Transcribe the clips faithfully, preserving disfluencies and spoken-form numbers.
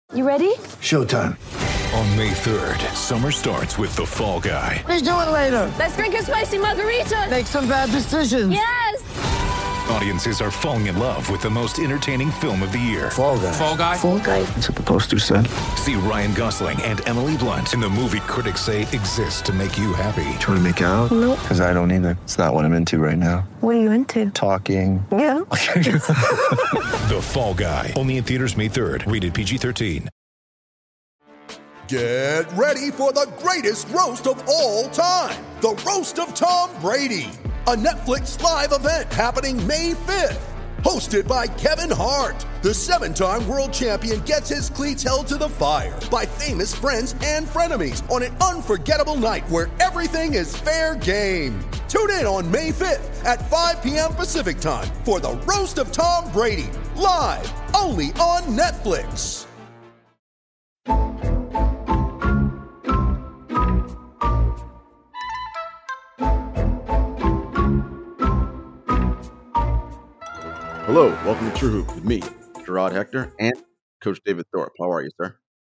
You ready? Showtime. On May third, summer starts with The Fall Guy. Let's do it later. Let's drink a spicy margarita. Make some bad decisions. Yes! Audiences are falling in love with the most entertaining film of the year. Fall Guy. Fall Guy? Fall guy. That's what the poster said. See Ryan Gosling and Emily Blunt in the movie critics say exists to make you happy. Trying to make it out? Nope. Because I don't either. It's not what I'm into right now. What are you into? Talking. Yeah. The Fall Guy. Only in theaters May third. Rated P G thirteen. Get ready for the greatest roast of all time. The Roast of Tom Brady. A Netflix live event happening May fifth. Hosted by Kevin Hart. The seven-time world champion gets his cleats held to the fire by famous friends and frenemies on an unforgettable night where everything is fair game. Tune in on May fifth at five p.m. Pacific time for the Roast of Tom Brady. Live only on Netflix. Hello, welcome to True Hoop with me, Gerard Hector, and Coach David Thorpe. How are you, sir?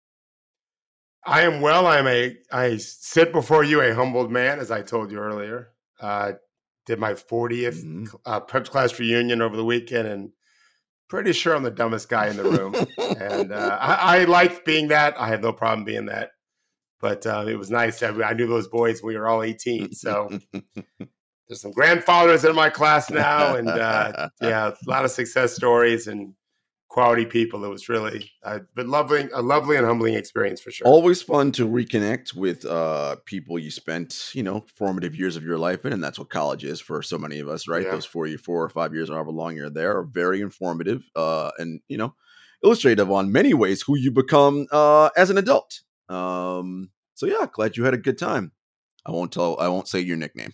I am well. I'm a. I sit before you a humbled man, as I told you earlier. Uh, did my fortieth mm-hmm. uh, prep class reunion over the weekend, and pretty sure I'm the dumbest guy in the room. and uh, I, I liked being that. I had no problem being that. But uh, it was nice. I, I knew those boys when we were all eighteen, so. There's some grandfathers in my class now, and uh, yeah, a lot of success stories and quality people. It was really, uh, but lovely, a lovely and humbling experience for sure. Always fun to reconnect with uh, people you spent, you know, formative years of your life in, and that's what college is for so many of us, right? Yeah. Those four, four or five years, however long you're there, are very informative uh, and you know, illustrative on many ways who you become uh, as an adult. Um, so yeah, glad you had a good time. I won't tell. I won't say your nickname.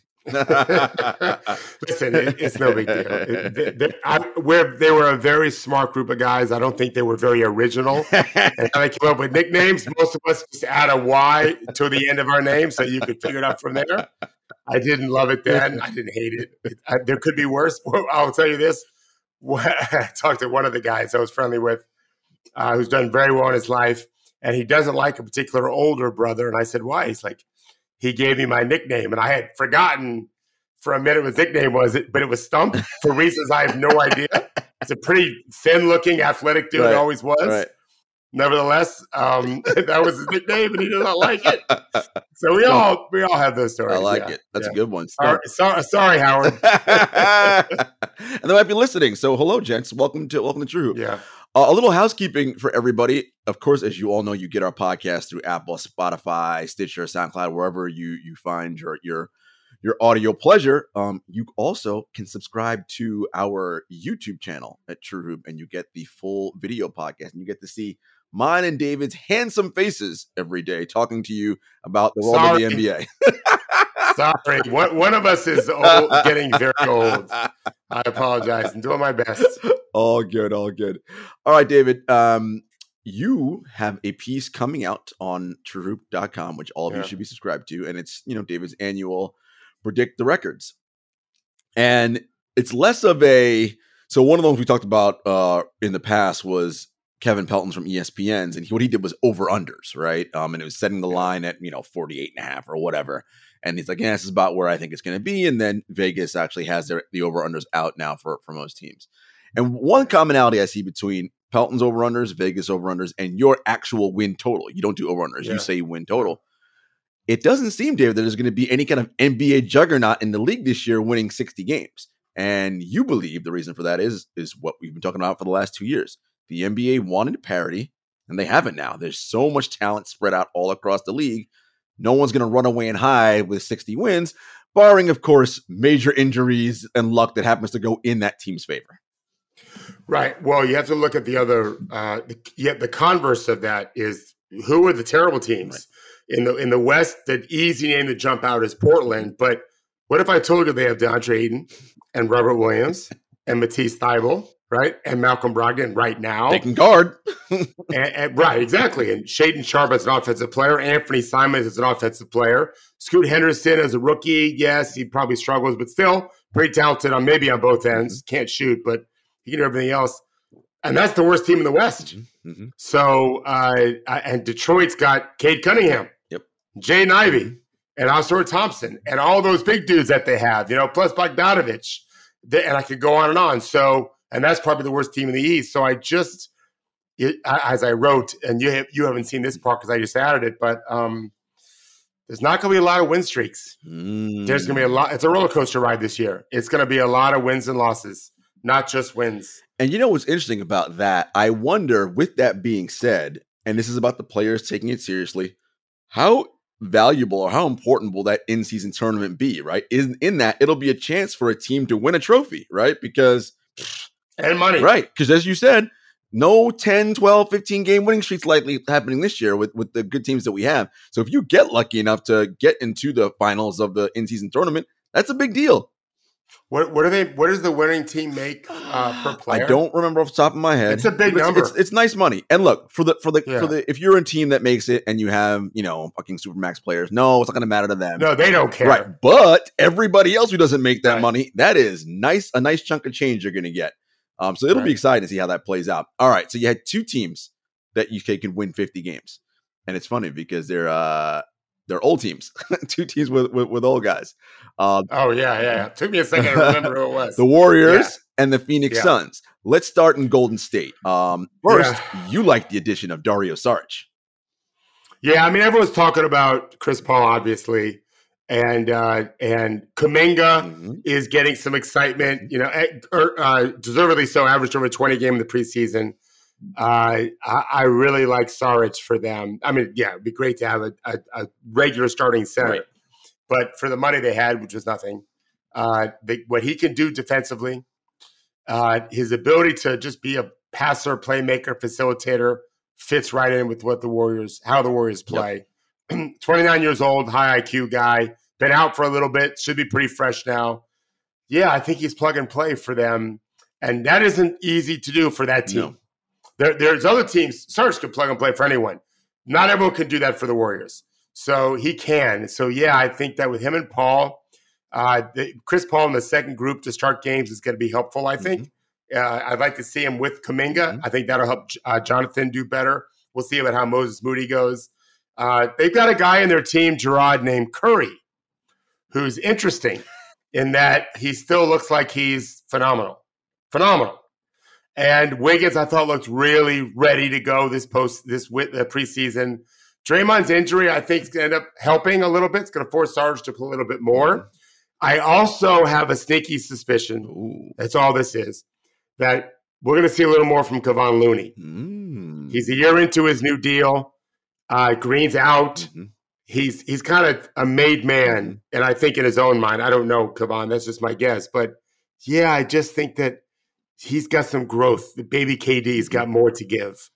Listen, it, it's no big deal. It, they, they, I, where they were a very smart group of guys. I don't think they were very original. And I came up with nicknames. Most of us just add a Y to the end of our name so you could figure it out from there. I didn't love it then. I didn't hate it. it I, there could be worse. I'll tell you this. I talked to one of the guys I was friendly with uh, who's done very well in his life, and he doesn't like a particular older brother. And I said, why? He's like, he gave me my nickname, and I had forgotten for a minute what his nickname was, but it was Stump for reasons I have no idea. It's a pretty thin-looking, athletic dude. Right. Always was. Right. Nevertheless, um, that was his nickname, and he did not like it. So we all we all have those stories. I like yeah. it. That's yeah. a good one. Sorry, sorry, sorry Howard. And they might be listening. So hello, gents. Welcome to welcome to True Hoop. Yeah. Uh, a little housekeeping for everybody. Of course, as you all know, you get our podcast through Apple, Spotify, Stitcher, SoundCloud, wherever you you find your your your audio pleasure. Um, you also can subscribe to our YouTube channel at True Hoop, and you get the full video podcast, and you get to see mine and David's handsome faces every day talking to you about the world Sorry. of the N B A. Sorry, one, one of us is old, getting very old. I apologize. I'm doing my best. All good, all good. All right, David. Um, you have a piece coming out on true hoop dot com, which all of yeah. you should be subscribed to, and it's you know David's annual Predict the Records, and it's less of a. So one of the ones we talked about uh, in the past was Kevin Pelton's from E S P N's, and he, what he did was over unders, right? Um, and it was setting the line at you know forty-eight and a half or whatever. And he's like, yeah, this is about where I think it's going to be. And then Vegas actually has their, the over-unders out now for, for most teams. And one commonality I see between Pelton's over-unders, Vegas over-unders, and your actual win total. You don't do over-unders. Yeah. You say win total. It doesn't seem, David, that there's going to be any kind of N B A juggernaut in the league this year winning sixty games. And you believe the reason for that is, is what we've been talking about for the last two years. The N B A wanted parity, and they have it now. There's so much talent spread out all across the league. No one's going to run away and hide with sixty wins, barring, of course, major injuries and luck that happens to go in that team's favor. Right. Well, you have to look at the other. Uh, the, yeah, the converse of that is who are the terrible teams right. in the in the West? The easy name to jump out is Portland. But what if I told you they have DeAndre Ayton and Robert Williams and Matisse Thybulle? Right, and Malcolm Brogdon right now. They can guard. and, and, right, exactly. And Shaedon Sharpe is an offensive player. Anthony Simons is an offensive player. Scoot Henderson is a rookie. Yes, he probably struggles, but still pretty talented on maybe on both ends. Can't shoot, but he can do everything else. And that's the worst team in the West. Mm-hmm. So, uh, and Detroit's got Cade Cunningham, yep, Jay Ivey, and Oscar Thompson, and all those big dudes that they have, you know, plus Bogdanovich. And I could go on and on. So, and that's probably the worst team in the East. So I just, it, as I wrote, and you have, you haven't seen this part because I just added it, but um, there's not going to be a lot of win streaks. Mm. There's going to be a lot. It's a roller coaster ride this year. It's going to be a lot of wins and losses, not just wins. And you know what's interesting about that? I wonder, with that being said, and this is about the players taking it seriously, how valuable or how important will that in-season tournament be, right? In, in that, it'll be a chance for a team to win a trophy, right? Because and money. Right. Because as you said, no ten, twelve, fifteen game winning streaks likely happening this year with, with the good teams that we have. So if you get lucky enough to get into the finals of the in-season tournament, that's a big deal. What what do they? What does the winning team make uh, per player? I don't remember off the top of my head. It's a big it's, number. It's, it's nice money. And look, for the for the yeah. for the if you're a team that makes it and you have, you know, fucking Supermax players, no, it's not going to matter to them. No, they don't care. Right. But everybody else who doesn't make that right. money, that is nice, a nice chunk of change you're going to get. Um, so it'll right. be exciting to see how that plays out. All right. So you had two teams that you can win fifty games, and it's funny because they're uh. They're old teams, two teams with, with, with old guys. Uh, oh, yeah, yeah. It took me a second to remember who it was. The Warriors yeah. and the Phoenix yeah. Suns. Let's start in Golden State. Um, first, yeah. you like the addition of Dario Saric. Yeah, I mean, everyone's talking about Chris Paul, obviously, and uh, and Kuminga mm-hmm. is getting some excitement, you know, er, uh, deservedly so, averaged over twenty game in the preseason. Uh, I, I really like Saric for them. I mean, yeah, it'd be great to have a, a, a regular starting center, right. but for the money they had, which was nothing, uh, they, what he can do defensively, uh, his ability to just be a passer, playmaker, facilitator fits right in with what the Warriors, how the Warriors play. Yep. twenty-nine years old, high I Q guy, been out for a little bit, should be pretty fresh now. Yeah, I think he's plug and play for them, and that isn't easy to do for that team. No. There, there's other teams. Saric could plug and play for anyone. Not everyone can do that for the Warriors. So he can. So, yeah, I think that with him and Paul, uh, the, Chris Paul in the second group to start games is going to be helpful, I think. Mm-hmm. Uh, I'd like to see him with Kuminga. Mm-hmm. I think that'll help uh, Jonathan do better. We'll see about how Moses Moody goes. Uh, they've got a guy in their team, Gerard, named Curry, who's interesting in that he still looks like he's phenomenal. Phenomenal. And Wiggins, I thought, looked really ready to go this post this with the preseason. Draymond's injury, I think, is going to end up helping a little bit. It's going to force Sarge to play a little bit more. I also have a sneaky suspicion. Ooh. That's all this is. That we're going to see a little more from Kevon Looney. Mm. He's a year into his new deal. Uh, Green's out. Mm-hmm. He's he's kind of a made man, mm-hmm. and I think in his own mind. I don't know Kevon. That's just my guess. But yeah, I just think that he's got some growth. The baby K D's got more to give.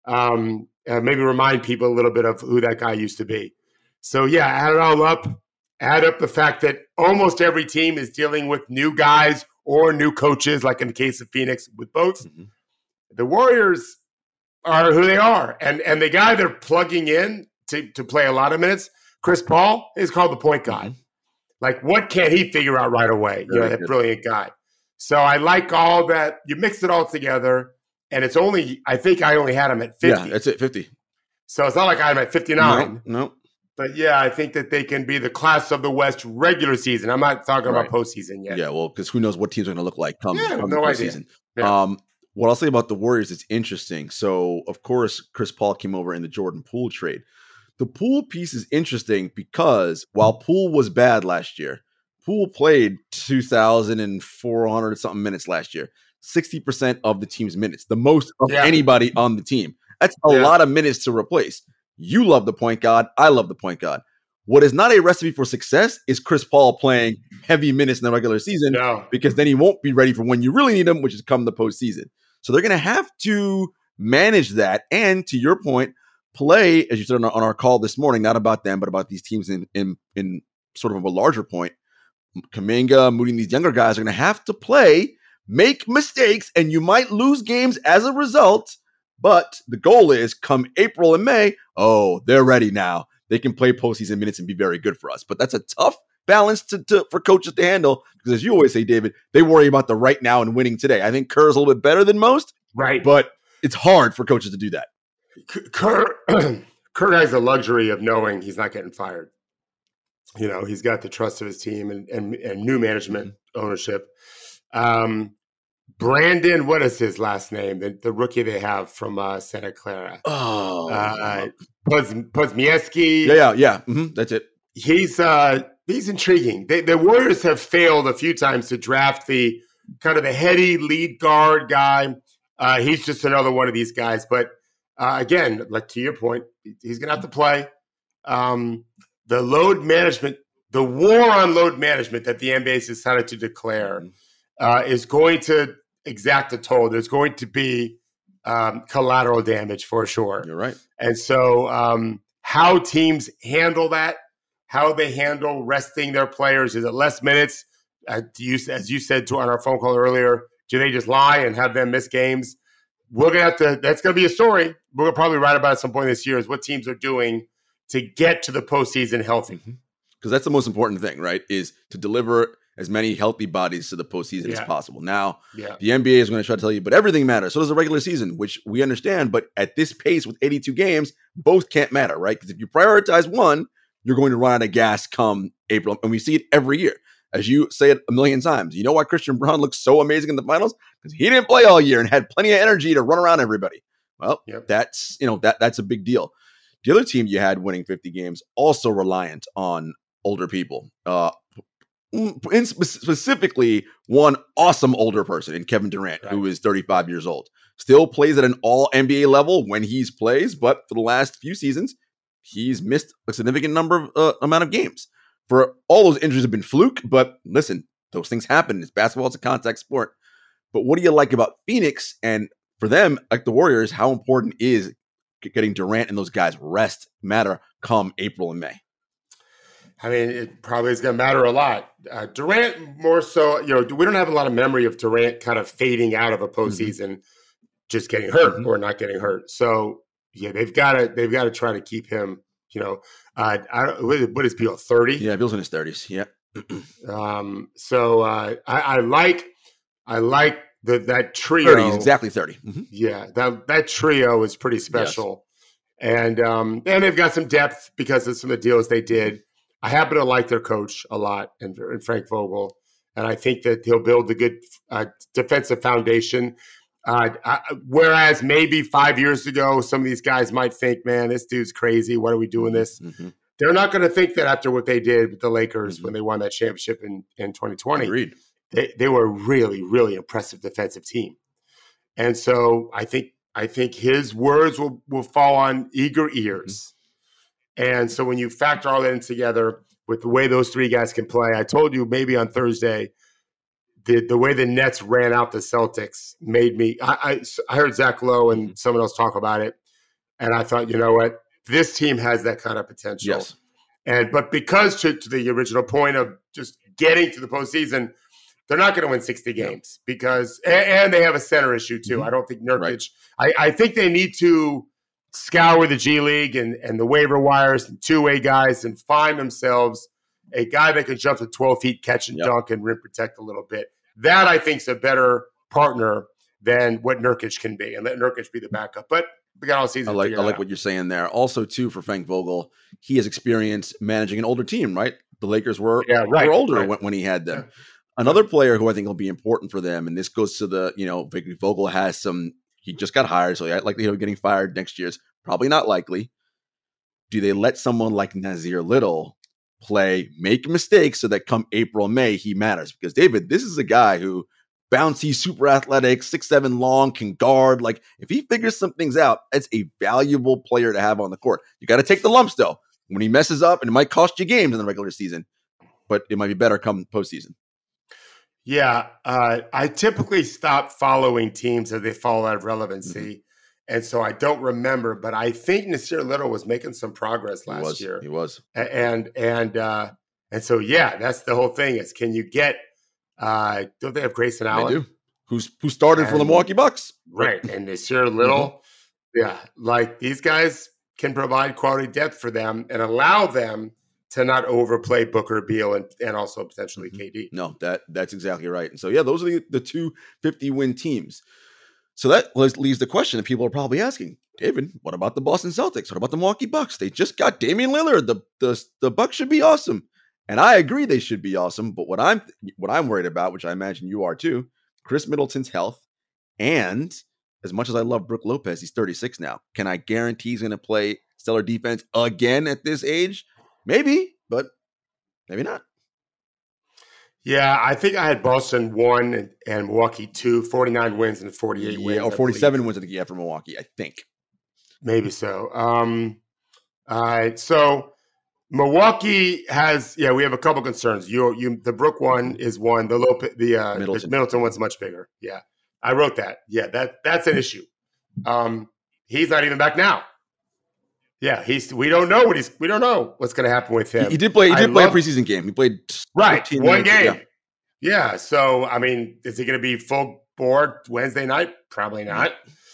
Um, uh, maybe remind people a little bit of who that guy used to be. So, yeah, add it all up. Add up the fact that almost every team is dealing with new guys or new coaches, like in the case of Phoenix with both. Mm-hmm. The Warriors are who they are. And and the guy they're plugging in to, to play a lot of minutes, Chris Paul, is called the point guy. Mm-hmm. Like, what can he figure out right away? Very you know, that good. Brilliant guy. So I like all that. You mix it all together, and it's only, I think I only had him at fifty. Yeah, that's it, fifty. So it's not like I'm at fifty-nine. No, no. But yeah, I think that they can be the class of the West regular season. I'm not talking right. about postseason yet. Yeah, well, because who knows what teams are going to look like come, yeah, come no the postseason. Yeah. Um, what I'll say about the Warriors, it's interesting. So, of course, Chris Paul came over in the Jordan Poole trade. The Poole piece is interesting because while Poole was bad last year, Poole played two thousand four hundred something minutes last year, sixty percent of the team's minutes, the most of yeah. anybody on the team. That's a yeah. lot of minutes to replace. You love the point guard. I love the point guard. What is not a recipe for success is Chris Paul playing heavy minutes in the regular season no. because then he won't be ready for when you really need him, which is come the postseason. So they're going to have to manage that. And to your point, play, as you said on our, on our call this morning, not about them, but about these teams in, in, in sort of a larger point. Kuminga, Moody, and these younger guys are going to have to play, make mistakes, and you might lose games as a result. But the goal is come April and May, oh, they're ready now. They can play postseason minutes and be very good for us. But that's a tough balance to, to for coaches to handle because, as you always say, David, they worry about the right now and winning today. I think Kerr's a little bit better than most. Right. But it's hard for coaches to do that. Kurt, Kurt has the luxury of knowing he's not getting fired. You know, he's got the trust of his team and, and, and new management mm-hmm. ownership. Um, Brandon, what is his last name? The, the rookie they have from uh, Santa Clara. Oh, uh, Poz, Pozmieski. Yeah, yeah, yeah. Mm-hmm. That's it. He's uh, he's intriguing. They, the Warriors have failed a few times to draft the kind of the heady lead guard guy. Uh, he's just another one of these guys. But uh, again, like to your point, he's going to have to play. Um, the load management, the war on load management that the N B A has decided to declare uh, is going to exact a toll. There's going to be um, collateral damage for sure. You're right. And so um, how teams handle that, how they handle resting their players, is it less minutes? Uh, do you, as you said to on our phone call earlier, do they just lie and have them miss games? We're gonna have to. That's gonna be a story. We're gonna probably write about at some point this year is what teams are doing to get to the postseason healthy. Because mm-hmm. that's the most important thing, right? Is to deliver as many healthy bodies to the postseason yeah. as possible. Now, yeah. the N B A is going to try to tell you, but everything matters. So does the regular season, which we understand. But at this pace with eighty-two games, both can't matter, right? Because if you prioritize one, you're going to run out of gas come April, and we see it every year. As you say it a million times, you know why Christian Braun looks so amazing in the finals? Because he didn't play all year and had plenty of energy to run around everybody. Well, yep. that's you know that that's a big deal. The other team you had winning fifty games also reliant on older people. Uh, in spe- specifically, one awesome older person in Kevin Durant, right. who is thirty-five years old, still plays at an all N B A level when he's plays, but for the last few seasons, he's missed a significant number of uh, amount of games. For all those injuries have been fluke, but listen, those things happen. It's basketball, it's a contact sport. But what do you like about Phoenix? And for them, like the Warriors, how important is getting Durant and those guys rest matter come April and May? I mean, it probably is going to matter a lot. Uh, Durant more so, you know, we don't have a lot of memory of Durant kind of fading out of a postseason, mm-hmm. just getting hurt mm-hmm. or not getting hurt. So yeah, they've got to they've got to try to keep him. You know, uh, I don't, what is Beal, thirty? Yeah, Beal's in his thirties. Yeah. um. So uh, I, I like, I like the that trio. thirty, he's exactly thirty. Mm-hmm. Yeah, that that trio is pretty special, yes. and um, and they've got some depth because of some of the deals they did. I happen to like their coach a lot, and, and Frank Vogel, and I think that he'll build a good uh, defensive foundation. Uh, I, whereas maybe five years ago, some of these guys might think, man, this dude's crazy. What are we doing this? Mm-hmm. They're not going to think that after what they did with the Lakers mm-hmm. when they won that championship in, in twenty twenty. Agreed. They, they were a really, really impressive defensive team. And so I think I think his words will, will fall on eager ears. Mm-hmm. And so when you factor all that in together with the way those three guys can play, I told you maybe on Thursday, The, the way the Nets ran out the Celtics made me I, I, I heard Zach Lowe and someone else talk about it, and I thought, you know what, this team has that kind of potential. Yes. And but because to, to the original point of just getting to the postseason, they're not going to win sixty games because and, and they have a center issue too. Mm-hmm. I don't think Nurkic. Right. I, I think they need to scour the G League and, and the waiver wires and two-way guys and find themselves a guy that can jump to twelve feet, catch and yep. dunk, and rim protect a little bit. That, I think, is a better partner than what Nurkic can be, and let Nurkic be the backup. But we got all season. I like, I like out. what you're saying there. Also, too, for Frank Vogel, he has experience managing an older team, right? The Lakers were, yeah, right, were older right. when, when he had them. Yeah. Another player who I think will be important for them, and this goes to the, you know, Vogel has some, he just got hired, so the likelihood of getting fired next year is probably not likely. Do they let someone like Nasir Little play, make mistakes so that come April, May, he matters? Because David, this is a guy who bouncy, super athletic, six, seven long, can guard. Like if he figures some things out, it's a valuable player to have on the court. You got to take the lumps though. When he messes up, and it might cost you games in the regular season, but it might be better come postseason. Yeah. Uh, I typically stop following teams as they fall out of relevancy. Mm-hmm. And so I don't remember, but I think Nasir Little was making some progress last he was, year. He was. And, and, uh, and so, yeah, that's the whole thing is, can you get, uh, don't they have Grayson Allen? They do. Who's, who started and, for the Milwaukee Bucks. Right. And Nasir Little, mm-hmm. yeah, like these guys can provide quality depth for them and allow them to not overplay Booker, Beal, and, and also potentially mm-hmm. K D. No, that that's exactly right. And so, yeah, those are the, the two fifty-win teams. So that leaves the question that people are probably asking, David, what about the Boston Celtics? What about the Milwaukee Bucks? They just got Damian Lillard. The, the, the Bucks should be awesome. And I agree they should be awesome. But what I'm what I'm worried about, which I imagine you are too, Chris Middleton's health. And as much as I love Brook Lopez, he's thirty-six now. Can I guarantee he's going to play stellar defense again at this age? Maybe, but maybe not. Yeah, I think I had Boston one and, and Milwaukee two, forty-nine wins and forty-eight yeah, wins. Or forty-seven wins I think you have for Milwaukee, I think. Maybe so. Um, all right. So Milwaukee has, yeah, we have a couple concerns. You, you, the Brook one is one. The Lopez, the, uh, Middleton. the Middleton one's much bigger. Yeah, I wrote that. Yeah, that that's an issue. Um, he's not even back now. Yeah, he's. We don't know what he's. We don't know what's going to happen with him. He, he did play. He did I play love, a preseason game. He played right one minutes, game. Yeah. yeah. So I mean, is he going to be full board Wednesday night? Probably not.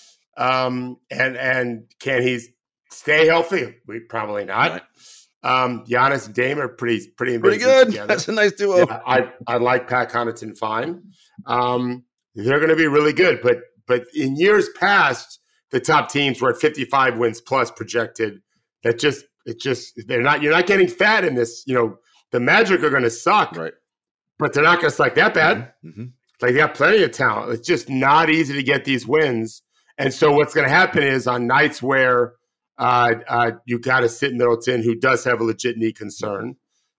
Um, and and can he stay healthy? We probably not. Right. Um, Giannis and Dame are pretty pretty Pretty amazing good. together. That's a nice duo. Yeah, I I like Pat Connaughton fine. Um, they're going to be really good, but but in years past, the top teams were at fifty-five wins plus projected. That just it just they're not. You're not getting fat in this. You know, the Magic are going to suck, Right. but they're not going to suck that bad. Mm-hmm. Like they got plenty of talent. It's just not easy to get these wins. And so what's going to happen is on nights where uh, uh, you got to sit Middleton, who does have a legit knee concern.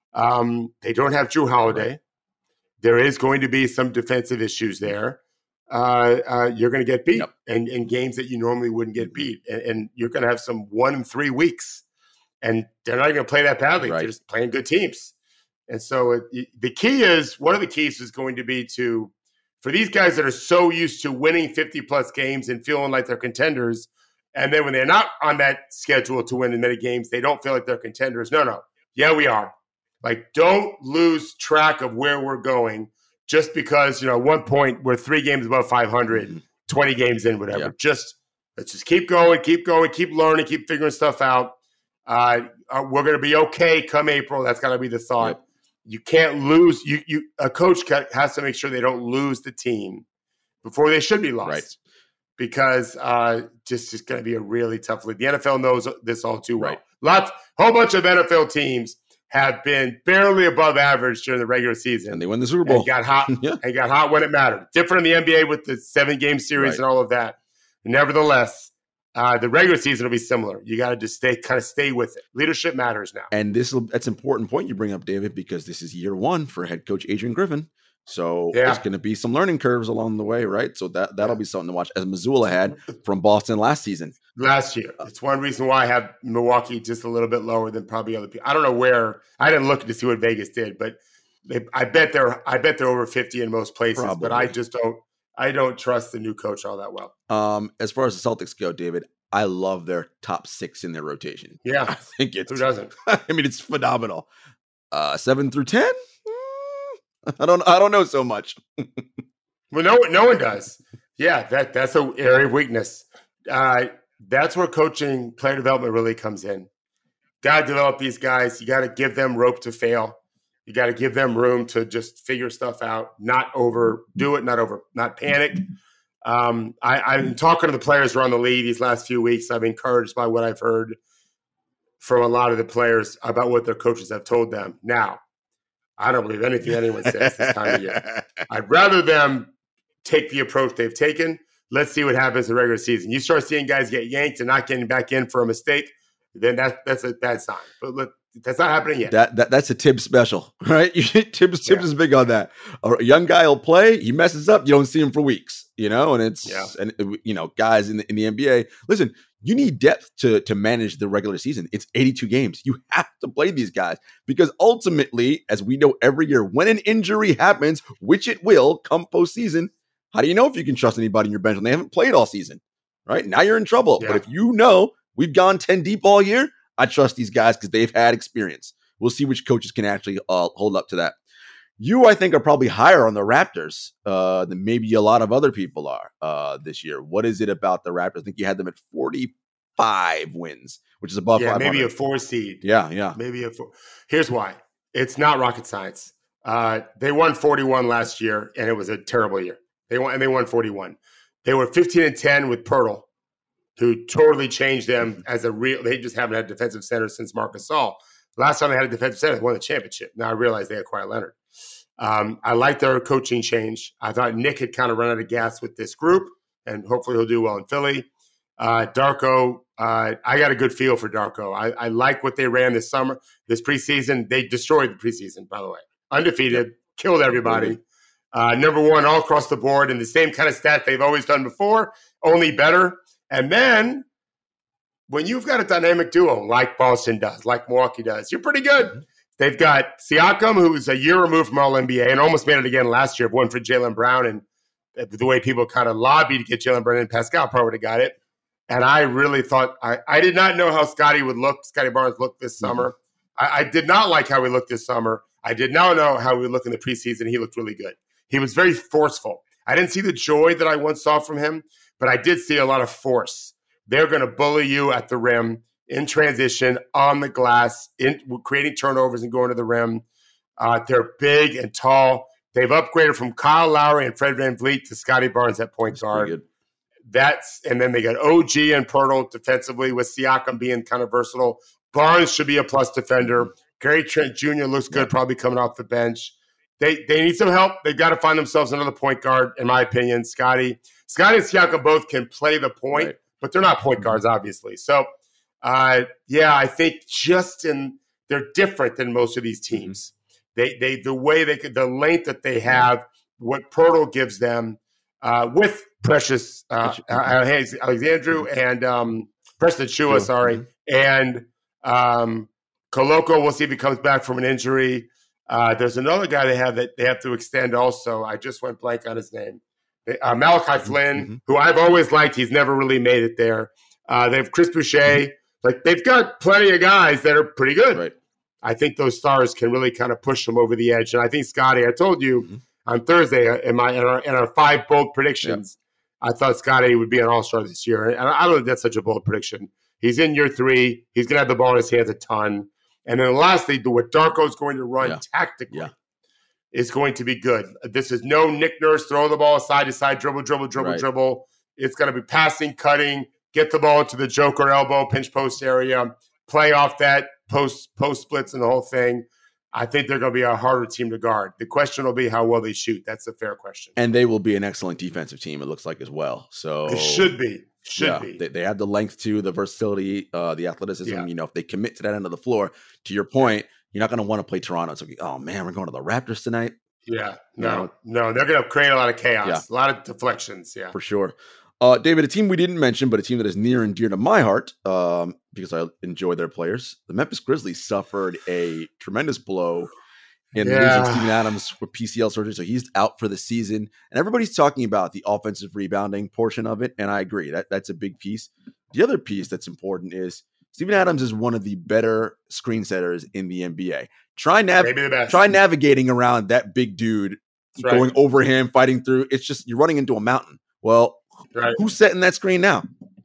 Um, they don't have Drew Holiday. There is going to be some defensive issues there. Uh, uh, you're going to get beat Yep. in, in games that you normally wouldn't get beat. And, and you're going to have some one in three weeks. And they're not going to play that badly. Right. They're just playing good teams. And so it, the key is, one of the keys is going to be to, for these guys that are so used to winning fifty-plus games and feeling like they're contenders, and then when they're not on that schedule to win in many games, they don't feel like they're contenders. No, no. Yeah, we are. Like, don't lose track of where we're going just because, you know, at one point we're three games above five hundred, mm-hmm. twenty games in, whatever. Yeah. Just let's just keep going, keep going, keep learning, keep figuring stuff out. Uh, we're going to be okay come April. That's got to be the thought. Yep. You can't lose. You, you, a coach has to make sure they don't lose the team before they should be lost, right? Because uh, just it's going to be a really tough league. The N F L knows this all too well. Right. Lots, whole bunch of N F L teams have been barely above average during the regular season, and they win the Super Bowl. And got hot. yeah. And got hot when it mattered. Different in the N B A with the seven-game series right. and all of that. Nevertheless. Uh, the regular season will be similar. You got to just stay, kind of stay with it. Leadership matters now. And this that's an important point you bring up, David, because this is year one for head coach Adrian Griffin. So yeah. there's going to be some learning curves along the way, right? So that, that'll yeah. be something to watch, as Missoula had from Boston last season. Last year. It's one reason why I have Milwaukee just a little bit lower than probably other people. I don't know where. I didn't look to see what Vegas did, but they, I bet they're I bet they're over fifty in most places. Probably. But I just don't. I don't trust the new coach all that well. Um, as far as the Celtics go, David, I love their top six in their rotation. Yeah. I think it's who doesn't? I mean, it's phenomenal. Uh, seven through ten? I don't I don't know so much. Well, no no one does. Yeah, that that's an area of weakness. Uh, that's where coaching, player development really comes in. Got to develop these guys. You got to give them rope to fail. You got to give them room to just figure stuff out, not overdo it, not over, not panic. Um, I, I've been talking to the players around the league these last few weeks. I've been encouraged by what I've heard from a lot of the players about what their coaches have told them. Now, I don't believe anything anyone says this time of year. I'd rather them take the approach they've taken. Let's see what happens in the regular season. You start seeing guys get yanked and not getting back in for a mistake, then that, that's a bad sign. But look, that's not happening yet. That, that That's a Tibbs special, right? Tibbs Tibbs yeah. is big on that. A young guy will play. He messes up. You don't see him for weeks, you know? And it's, yeah. and you know, guys in the, in the N B A, listen, you need depth to, to manage the regular season. It's eighty-two games. You have to play these guys because ultimately, as we know every year, when an injury happens, which it will come postseason, how do you know if you can trust anybody in your bench when they haven't played all season, right? Now you're in trouble. Yeah. But if you know we've gone ten deep all year, I trust these guys because they've had experience. We'll see which coaches can actually uh, hold up to that. You, I think, are probably higher on the Raptors uh, than maybe a lot of other people are uh, this year. What is it about the Raptors? I think you had them at forty-five wins, which is above yeah, five hundred. Maybe a four seed. Yeah, yeah. Maybe a four. Here's why. It's not rocket science. Uh, they won forty-one last year, and it was a terrible year. They won, and they won forty-one. They were fifteen and ten with Pirtle, who totally changed them as a real. They just haven't had a defensive center since Marc Gasol. Last time they had a defensive center, they won the championship. Now I realize they had Kawhi Leonard. Um, I like their coaching change. I thought Nick had kind of run out of gas with this group, and hopefully he'll do well in Philly. Uh, Darko, uh, I got a good feel for Darko. I, I like what they ran this summer, this preseason. They destroyed the preseason, by the way. Undefeated, killed everybody. Uh, number one all across the board, and the same kind of stat they've always done before, only better. And then when you've got a dynamic duo like Boston does, like Milwaukee does, you're pretty good. Mm-hmm. They've got Siakam, who's a year removed from All N B A and almost made it again last year, one for Jaylen Brown. And the way people kind of lobbied to get Jaylen Brown and Pascal probably would have got it. And I really thought I, – I did not know how Scotty would look, Scotty Barnes looked this summer. Mm-hmm. I, I did not like how he looked this summer. I did not know how he would look in the preseason. He looked really good. He was very forceful. I didn't see the joy that I once saw from him, but I did see a lot of force. They're going to bully you at the rim, in transition, on the glass, in creating turnovers and going to the rim. Uh, they're big and tall. They've upgraded from Kyle Lowry and Fred VanVleet to Scotty Barnes at point That's guard. That's and then they got O G and Pirtle defensively with Siakam being kind of versatile. Barnes should be a plus defender. Gary Trent Junior looks good, probably coming off the bench. They they need some help. They've got to find themselves another point guard, in my opinion. Scotty, Scotty and Siakam both can play the point, right. but they're not point guards, obviously. So, uh, yeah, I think just in they're different than most of these teams. They they the way they could, the length that they have, what Pirtle gives them, uh, with Precious uh, Alexandru and um, Preston Chua, sorry, and um, Koloko. We'll see if he comes back from an injury. Uh, there's another guy they have that they have to extend also. I just went blank on his name. Uh, Malachi Flynn, mm-hmm. who I've always liked. He's never really made it there. Uh, they have Chris Boucher. Mm-hmm. Like they've got plenty of guys that are pretty good. Right. I think those stars can really kind of push them over the edge. And I think Scotty, I told you mm-hmm. on Thursday in my in our, in our five bold predictions, yep. I thought Scotty would be an all-star this year. And I don't think that's such a bold prediction. He's in year three. He's going to have the ball in his hands a ton. And then lastly, what Darko is going to run yeah. tactically yeah. is going to be good. This is no Nick Nurse throwing the ball side to side, dribble, dribble, dribble, right. dribble. It's going to be passing, cutting, get the ball into the joker elbow, pinch post area, play off that, post post splits and the whole thing. I think they're going to be a harder team to guard. The question will be how well they shoot. That's a fair question. And they will be an excellent defensive team, it looks like, as well. So it should be. Should yeah, be. They, they have the length to the versatility, uh, the athleticism. Yeah. You know, if they commit to that end of the floor, to your point, you're not going to want to play Toronto. It's like, oh man, we're going to the Raptors tonight. Yeah, no, no, they're going to create a lot of chaos, yeah. a lot of deflections. Yeah, for sure. Uh, David, a team we didn't mention, but a team that is near and dear to my heart um, because I enjoy their players. The Memphis Grizzlies suffered a tremendous blow in yeah. losing Steven Adams with P C L surgery, so he's out for the season. And everybody's talking about the offensive rebounding portion of it, and I agree that that's a big piece. The other piece that's important is Steven Adams is one of the better screen setters in the N B A. Try nav- try navigating around that big dude, that's going right. over him, fighting through. It's just you're running into a mountain. Well, right. who's setting that screen now?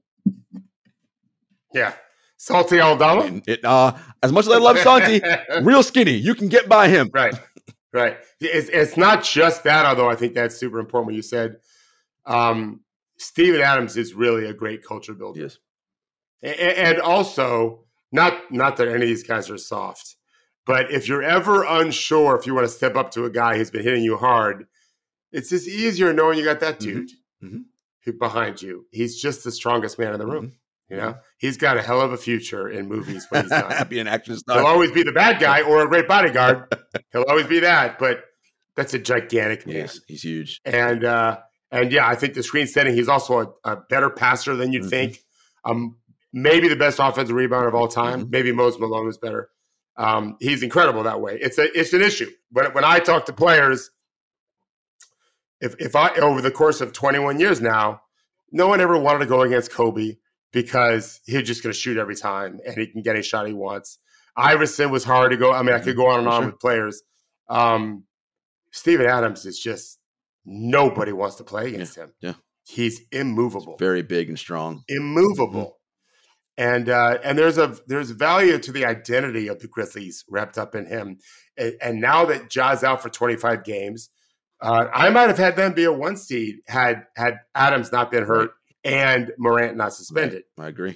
Yeah. Santi Aldama? And it, uh, as much as I love Santi, real skinny. You can get by him. Right, right. It's, it's not just that, although I think that's super important what you said. Um, Steven Adams is really a great culture builder. Yes. And, and also, not, not that any of these guys are soft, but if you're ever unsure if you want to step up to a guy who's been hitting you hard, it's just easier knowing you got that dude mm-hmm. who behind you. He's just the strongest man in the room. Mm-hmm. You know, he's got a hell of a future in movies when he's done. Be an action star. He'll always be the bad guy or a great bodyguard. He'll always be that, but that's a gigantic man. Yes, he's huge. And uh, and yeah, I think the screen setting, he's also a, a better passer than you'd mm-hmm. think. Um, maybe the best offensive rebounder of all time. Mm-hmm. Maybe Moses Malone is better. Um, he's incredible that way. It's a it's an issue. When when I talk to players, if if I over the course of twenty-one years now, no one ever wanted to go against Kobe, because he's just going to shoot every time and he can get any shot he wants. Iverson was hard to go. I mean, I could go on and on sure. with players. Um, Steven Adams is just nobody wants to play against yeah. him. Yeah, he's immovable, he's very big and strong, immovable. Mm-hmm. And uh, and there's a there's value to the identity of the Grizzlies wrapped up in him. And, and now that Ja's out for twenty-five games, Uh, I might have had them be a one seed had had Adams not been hurt and Morant not suspended. I agree.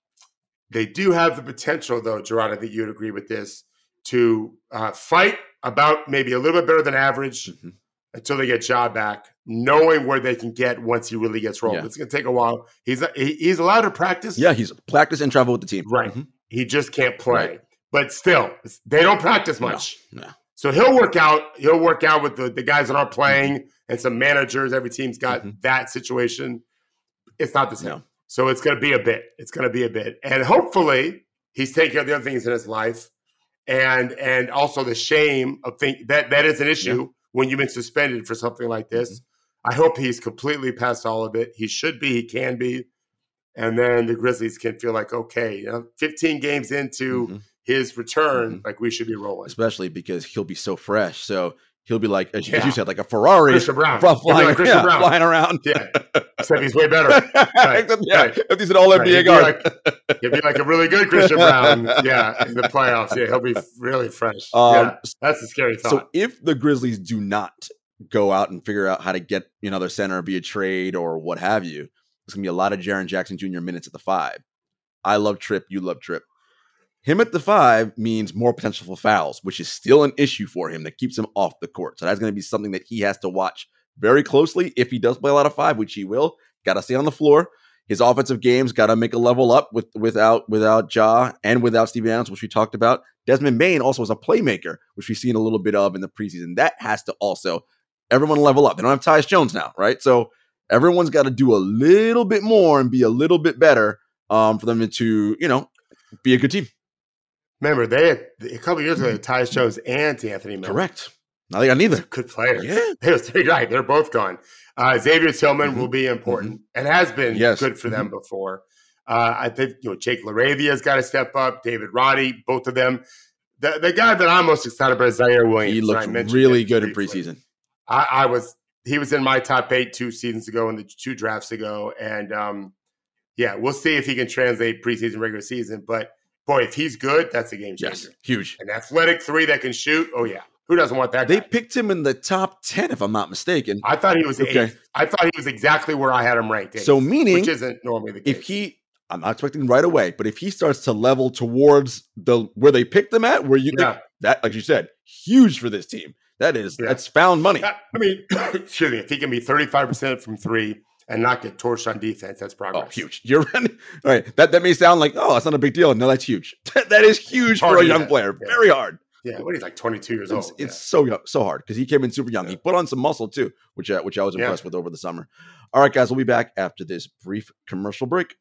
They do have the potential, though, Gerard, I think you'd agree with this, to uh, fight about maybe a little bit better than average mm-hmm. until they get Ja back, knowing where they can get once he really gets rolled. Yeah. It's going to take a while. He's he, he's allowed to practice. Yeah, he's practice and travel with the team. Right. Mm-hmm. He just can't play. Right. But still, they don't practice much. No, no. So he'll work out. He'll work out with the, the guys that aren't playing mm-hmm. and some managers. Every team's got mm-hmm. that situation. It's not the same. No. So it's going to be a bit. It's going to be a bit. And hopefully he's taking care of the other things in his life. And and also the shame of think that that is an issue yeah. when you've been suspended for something like this. Mm-hmm. I hope he's completely past all of it. He should be. He can be. And then the Grizzlies can feel like, okay, you know, fifteen games into mm-hmm. his return, mm-hmm. like we should be rolling. Especially because he'll be so fresh. So he'll be like, as, yeah. as you said, like a Ferrari. Christian Brown. Flying, like Christian yeah, Brown. flying around. Yeah. Except he's way better. Right. Except, yeah. Right. If he's an all N B A right. guard. Like, he'll be like a really good Christian Brown. Yeah. In the playoffs. Yeah. He'll be really fresh. Um, yeah. That's a scary thought. So if the Grizzlies do not go out and figure out how to get another center via trade or what have you, there's going to be a lot of Jaren Jackson Junior minutes at the five. I love Tripp. You love Tripp. Him at the five means more potential for fouls, which is still an issue for him that keeps him off the court. So that's going to be something that he has to watch very closely if he does play a lot of five, which he will. Got to stay on the floor. His offensive game's got to make a level up with without without Ja and without Steven Adams, which we talked about. Desmond Bane also is a playmaker, which we've seen a little bit of in the preseason. That has to also everyone level up. They don't have Tyus Jones now, right? So everyone's got to do a little bit more and be a little bit better um, for them to, you know, be a good team. Remember, they had, a couple of years ago, they had Tyus Jones and Anthony Miller. Correct. Now they got neither. Good players. Yeah. They was, they're right. They're both gone. Uh, Xavier Tillman mm-hmm. will be important mm-hmm. and has been yes. good for mm-hmm. them before. Uh, I think, you know, Jake LaRavia's got to step up. David Roddy, both of them. The the guy that I'm most excited about is Zaire Williams. He looked really good in preseason. I, I was he was in my top eight two seasons ago and the two drafts ago, and um, yeah, we'll see if he can translate preseason regular season. But boy, if he's good, that's a game changer. Yes, huge. An athletic three that can shoot. Oh yeah, who doesn't want that? They guy? picked him in the top ten, if I'm not mistaken. I thought he was okay. eighth. I thought he was exactly where I had him ranked. Eighth, so meaning, which isn't normally the case. If he. I'm not expecting right away, but if he starts to level towards the where they picked him at, where you yeah. think that, like you said, huge for this team. That is yeah. that's found money. I mean, excuse me, if he can be thirty-five percent from three and not get torched on defense, that's progress. Oh, huge. You're right. All right. That that may sound like, oh, it's not a big deal. No, that's huge. that is huge for a young player. Yeah. Very hard. Yeah, what he's like twenty-two years it's, old. It's yeah. so so hard because he came in super young. Yeah. He put on some muscle too, which uh, which I was impressed yeah. with over the summer. All right, guys, we'll be back after this brief commercial break.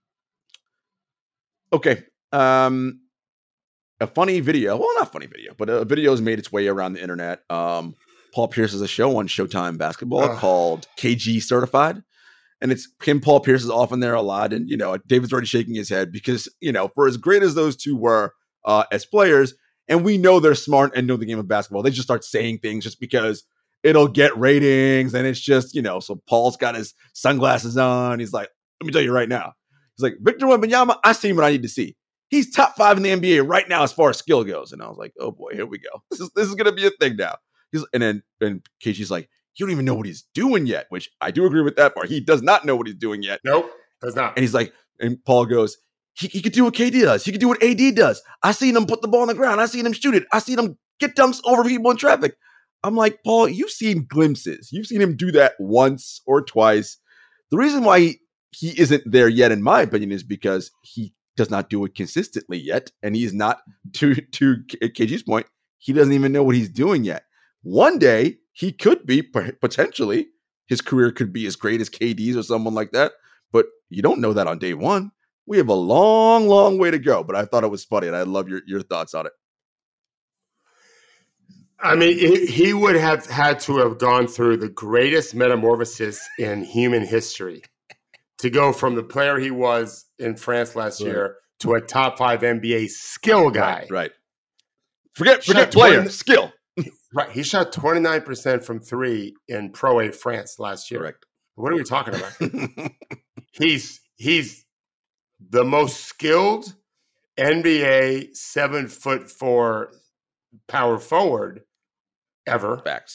Okay. Um, a funny video. Well, not funny video, but a video has made its way around the internet. Um, Paul Pierce has a show on Showtime Basketball uh. called K G Certified. And it's him, Paul Pierce is often there a lot. And, you know, David's already shaking his head because, you know, for as great as those two were uh, as players, and we know they're smart and know the game of basketball, they just start saying things just because it'll get ratings. And it's just, you know, so Paul's got his sunglasses on. He's like, let me tell you right now. He's like, Victor Wembanyama, I see what I need to see. He's top five in the N B A right now as far as skill goes. And I was like, oh boy, here we go. This is this is gonna be a thing now. He's, and then and K G's like, you don't even know what he's doing yet, which I do agree with that part. He does not know what he's doing yet. Nope, does not. And he's like, and Paul goes, he, he could do what K D does. He could do what A D does. I seen him put the ball on the ground. I seen him shoot it. I seen him get dunks over people in traffic. I'm like, Paul, you've seen glimpses. You've seen him do that once or twice. The reason why he He isn't there yet, in my opinion, is because he does not do it consistently yet. And he's not, to, to K G's point, he doesn't even know what he's doing yet. One day, he could be, potentially, his career could be as great as K D's or someone like that. But you don't know that on day one. We have a long, long way to go. But I thought it was funny, and I love your, your thoughts on it. I mean, he would have had to have gone through the greatest metamorphosis in human history to go from the player he was in France last right. year to a top five N B A skill guy. Right. right. Forget forget player, twenty, skill. Right. He shot twenty-nine percent from three in Pro A France last year. Correct. What are we talking about? he's he's the most skilled N B A seven foot four power forward ever. Facts.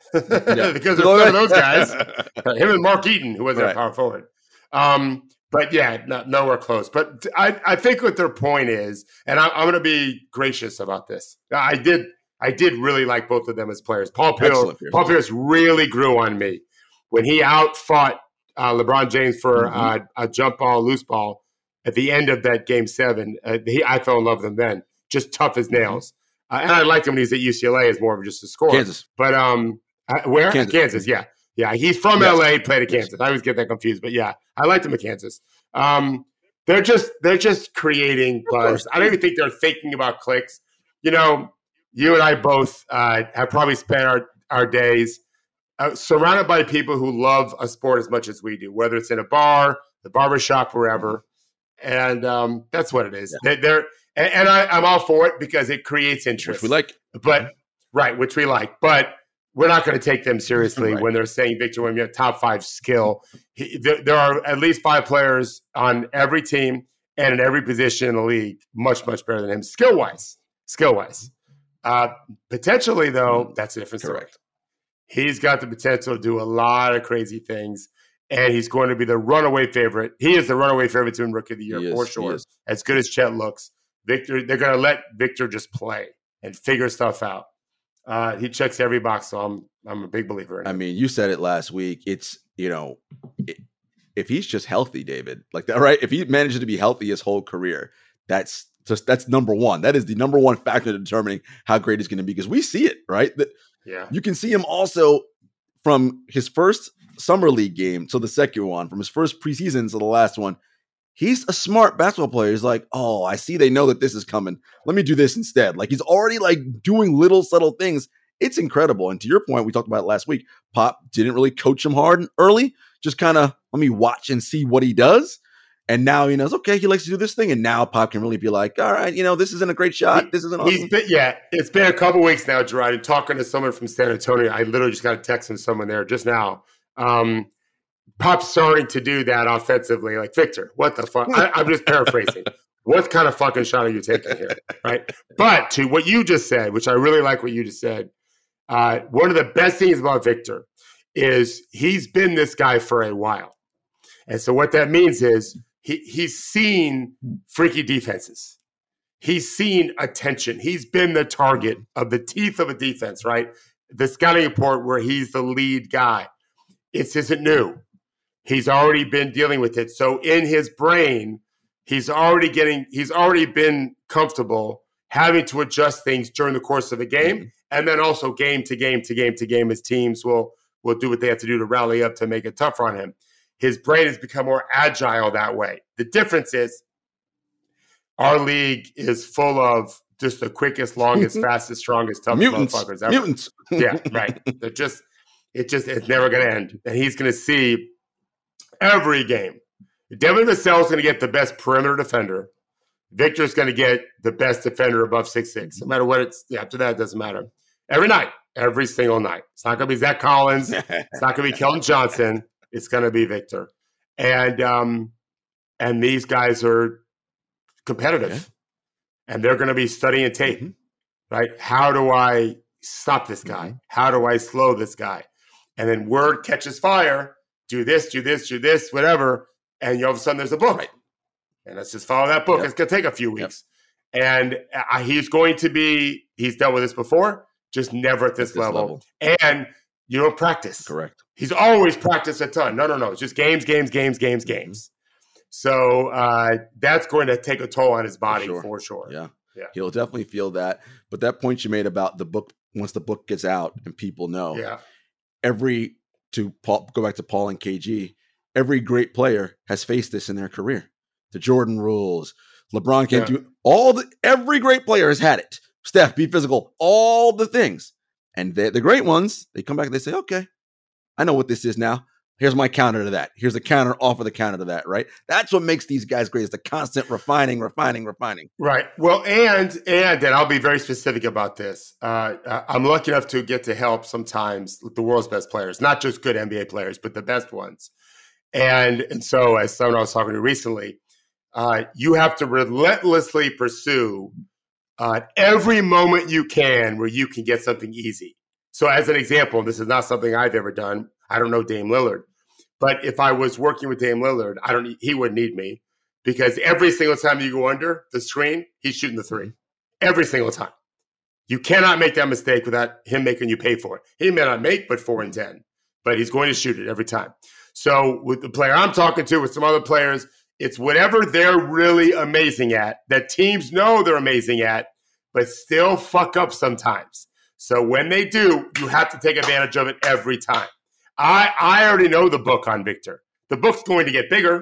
yeah. because there's some of those guys. Him and Mark Eaton, who wasn't Right. a power forward. Um, but yeah, not, nowhere close. But I, I think what their point is, and I, I'm going to be gracious about this. I did, I did really like both of them as players. Paul Pierce, Excellent, Pierce. Paul Pierce really grew on me when he outfought uh, LeBron James for Mm-hmm. uh, a jump ball, loose ball at the end of that game seven. Uh, he, I fell in love with him then, just tough as nails. Uh, and I liked him when he's at U C L A as more of just a scorer. Kansas. But um, uh, where? Kansas. Kansas, yeah. Yeah, he's from Yes. L A, played at Kansas. I always get that confused, but yeah, I liked him at Kansas. Um, they're just they're just creating buzz. I don't even think they're thinking about clicks. You know, you and I both uh, have probably spent our, our days uh, surrounded by people who love a sport as much as we do, whether it's in a bar, the barbershop, wherever. And um, that's what it is. Yeah. They, they're and, and I, I'm all for it because it creates interest. Which we like. But right, which we like. But we're not going to take them seriously Right. when they're saying Victor Wembanyama top five skill. He, there, there are at least five players on every team and in every position in the league much, much better than him skill wise. Skill wise. Uh, potentially, though, that's a different story. Correct. He's got the potential to do a lot of crazy things, and he's going to be the runaway favorite. He is the runaway favorite to win Rookie of the Year He for is, he sure. is. As good as Chet looks, Victor, they're going to let Victor just play and figure stuff out. Uh, he checks every box, so I'm I'm a big believer in him. I mean, you said it last week. It's, you know, it, if he's just healthy, David, like that, right? If he manages to be healthy his whole career, that's just that's number one. That is the number one factor to determining how great he's going to be, because we see it, right? That Yeah. you can see him also from his first summer league game to the second one, from his first preseason to the last one. He's a smart basketball player. He's like, oh, I see they know that this is coming. Let me do this instead. Like, he's already like doing little subtle things. It's incredible. And to your point, we talked about it last week. Pop didn't really coach him hard early. Just kind of let me watch and see what he does. And now he knows, okay, he likes to do this thing. And now Pop can really be like, all right, you know, this isn't a great shot. This isn't awesome. He's been, yeah, it's been a couple weeks now, Gerard, and talking to someone from San Antonio. I literally just got a text from someone there just now. Um, Pop's starting to do that offensively. Like, Victor, what the fuck? I, I'm just paraphrasing. What kind of fucking shot are you taking here? Right. But to what you just said, which I really like what you just said, uh, one of the best things about Victor is he's been this guy for a while. And so what that means is he, he's seen freaky defenses. He's seen attention. He's been the target of the teeth of a defense, right? The scouting report where he's the lead guy. It isn't new. He's already been dealing with it. So in his brain, he's already getting, he's already been comfortable having to adjust things during the course of a game. Mm-hmm. And then also game to game to game to game, his teams will, will do what they have to do to rally up to make it tougher on him. His brain has become more agile that way. The difference is our league is full of just the quickest, longest, fastest, strongest, toughest Mutants. motherfuckers ever. Mutants. Yeah, right. They're just, it just, it's never going to end. And he's going to see every game. Devin Vassell is going to get the best perimeter defender. Victor's going to get the best defender above six six. No matter what it's, yeah, after that, it doesn't matter. Every night, every single night. It's not going to be Zach Collins. It's not going to be Keldon Johnson. It's going to be Victor. And um, and these guys are competitive. Yeah. And they're going to be studying tape, mm-hmm. right? How do I stop this guy? Mm-hmm. How do I slow this guy? And then word catches fire. Do this, do this, do this, whatever. And all of a sudden there's a book. Right. And let's just follow that book. Yep. It's going to take a few weeks. Yep. And uh, he's going to be, he's dealt with this before, just never at this, at this level. level. And you don't practice. Correct. He's always practiced a ton. No, no, no. It's just games, games, games, games, games. So uh, that's going to take a toll on his body for sure. For sure. Yeah. Yeah. He'll definitely feel that. But that point you made about the book, once the book gets out and people know, yeah. every, to Paul, go back to Paul and K G, every great player has faced this in their career. The Jordan rules, LeBron can't yeah. do all the, every great player has had it. Steph, be physical, all the things. And the great ones, they come back and they say, okay, I know what this is now. Here's my counter to that. Here's a counter off of the counter to that, right? That's what makes these guys great, is the constant refining, refining, refining. Right. Well, and, and, and I'll be very specific about this. Uh, I'm lucky enough to get to help sometimes the world's best players, not just good N B A players, but the best ones. And, and so as someone I was talking to recently, uh, you have to relentlessly pursue uh, every moment you can where you can get something easy. So as an example, this is not something I've ever done. I don't know Dame Lillard. But if I was working with Dame Lillard, I don't. He wouldn't need me because every single time you go under the screen, he's shooting the three. Every single time. You cannot make that mistake without him making you pay for it. He may not make but four and ten, but he's going to shoot it every time. So with the player I'm talking to, with some other players, it's whatever they're really amazing at, that teams know they're amazing at, but still fuck up sometimes. So when they do, you have to take advantage of it every time. I, I already know the book on Victor. The book's going to get bigger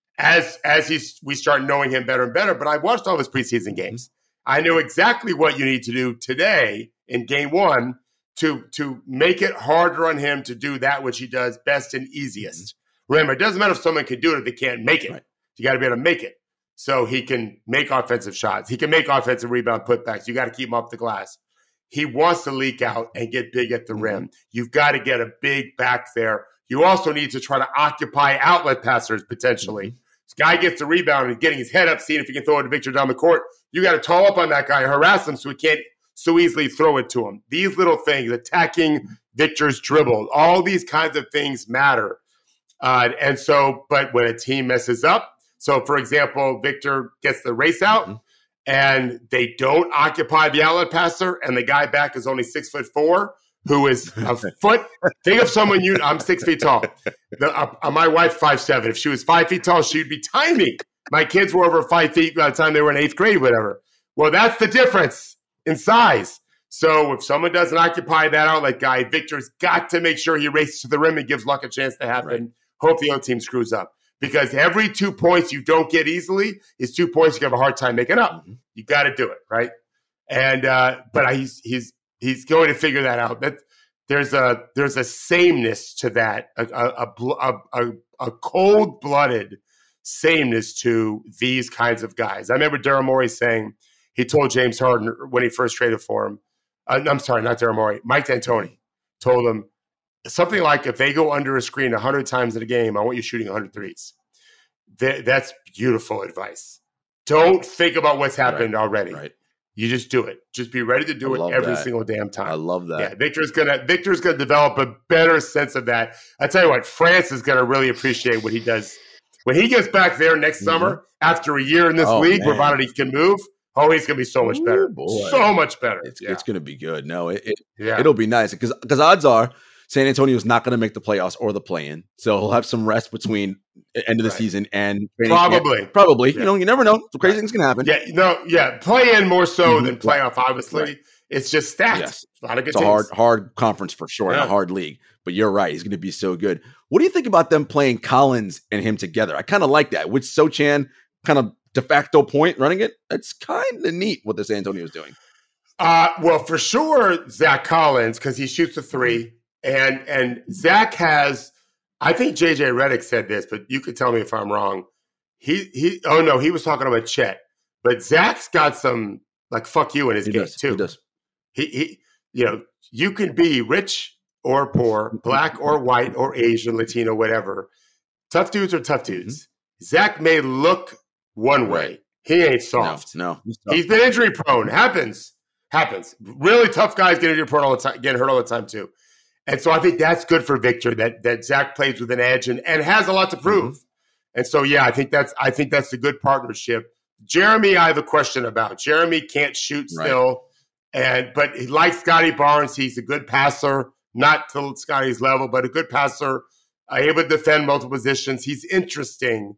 as as he's, we start knowing him better and better, but I watched all his preseason games. I knew exactly what you need to do today in game one to, to make it harder on him to do that which he does best and easiest. Remember, it doesn't matter if someone can do it if they can't make it. Right. You got to be able to make it so he can make offensive shots. He can make offensive rebound putbacks. You got to keep him off the glass. He wants to leak out and get big at the mm-hmm. rim. You've got to get a big back there. You also need to try to occupy outlet passers potentially. Mm-hmm. This guy gets the rebound and getting his head up, seeing if he can throw it to Victor down the court. You got to tall up on that guy, harass him so he can't so easily throw it to him. These little things, attacking Victor's dribble, all these kinds of things matter. Uh, and so, but when a team messes up, so for example, Victor gets the race out, mm-hmm. and they don't occupy the outlet passer, and the guy back is only six foot four, who is a foot. Think of someone you. I'm six feet tall. The, uh, my wife five seven. If she was five feet tall, she'd be tiny. My kids were over five feet by the time they were in eighth grade, whatever. Well, that's the difference in size. So if someone doesn't occupy that outlet guy, Victor's got to make sure he races to the rim and gives luck a chance to happen. Right. Hope the other team screws up. Because every two points you don't get easily is two points you have a hard time making up. Mm-hmm. You got to do it, right? And uh, but he's he's he's going to figure that out. That there's a there's a sameness to that, a a a, a, a cold blooded sameness to these kinds of guys. I remember Daryl Morey saying he told James Harden when he first traded for him. Uh, I'm sorry, not Daryl Morey. Mike D'Antoni told him something like, if they go under a screen one hundred times in a game, I want you shooting one hundred threes. Th- that's beautiful advice. Don't think about what's happened right. already. Right. You just do it. Just be ready to do I it every that. single damn time. I love that. Yeah, Victor's gonna Victor's gonna develop a better sense of that. I tell you what, France is gonna really appreciate what he does when he gets back there next mm-hmm. summer after a year in this oh, league, man. provided he can move. Oh, he's gonna be so much better. Ooh, so much better. It's yeah. it's gonna be good. No, it, it yeah. it'll be nice because because odds are San Antonio's not going to make the playoffs or the play-in, so he'll have some rest between end of the right. season and probably, camp. probably. Yeah. You know, you never know. The crazy right. things can happen. Yeah, no, yeah, play-in more so mm-hmm. than playoff. Obviously, right. it's just stats. Yes. A lot of good it's a teams. hard, hard conference for sure, yeah. and a hard league. But you're right; he's going to be so good. What do you think about them playing Collins and him together? I kind of like that. With Sochan kind of de facto point running it, that's kind of neat what the San Antonio is doing. Uh, well, for sure, Zach Collins because he shoots a three. And and Zach has, I think J J Redick said this, but you could tell me if I'm wrong. He he oh no, he was talking about Chet, but Zach's got some like fuck you in his he game does. too. He does. He he, you know, you can be rich or poor, black or white or Asian, Latino, whatever. Tough dudes are tough dudes. Mm-hmm. Zach may look one way. Right. He ain't soft. No, no. He's, he's been injury prone. Happens, happens. Really tough guys get injury prone all the time, getting hurt all the time too. And so I think that's good for Victor that that Zach plays with an edge and, and has a lot to prove. Mm-hmm. And so yeah, I think that's I think that's a good partnership. Jeremy, I have a question about. Jeremy can't shoot still, right. and but he likes Scotty Barnes. He's a good passer, not to Scotty's level, but a good passer, uh, able to defend multiple positions. He's interesting.